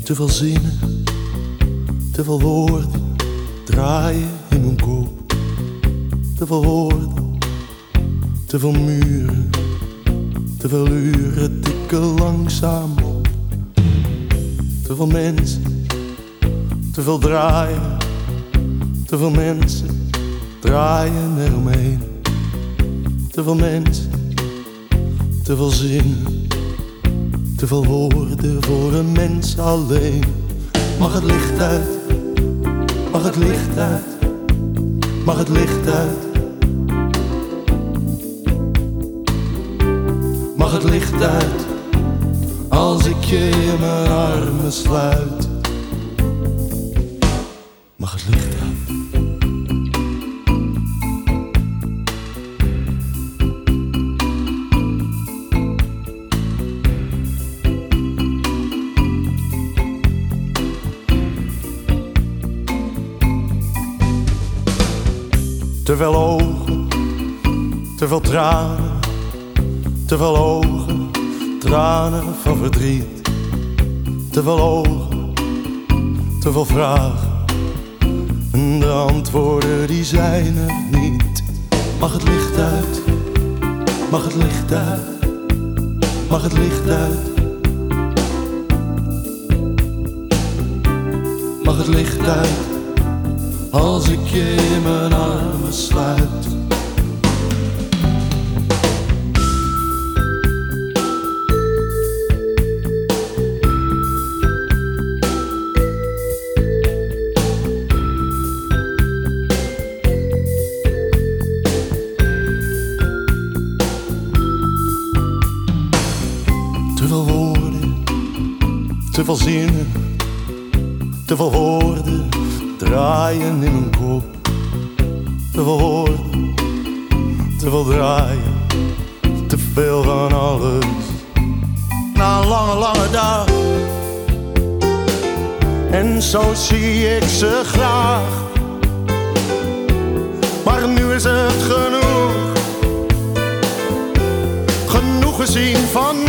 Te veel zinnen, te veel woorden draaien in mijn kop. Te veel woorden, te veel muren, te veel uren tikken langzaam op. Te veel mensen, te veel draaien, te veel mensen draaien eromheen. Te veel mensen, te veel zinnen, te veel woorden voor een mens alleen. Mag het licht uit, mag het licht uit, mag het licht uit. Mag het licht uit, als ik je in mijn armen sluit. Mag het licht uit. Te veel ogen, te veel tranen, te veel ogen, tranen van verdriet. Te veel ogen, te veel vragen, en de antwoorden die zijn er niet. Mag het licht uit, mag het licht uit, mag het licht uit. Mag het licht uit, als ik je in mijn armen sluit. Te veel woorden, te veel zinnen, te veel woorden draaien in mijn kop. Te veel woorden, te veel draaien, te veel van alles. Na een lange, lange dag, en zo zie ik ze graag. Maar nu is het genoeg, genoeg gezien van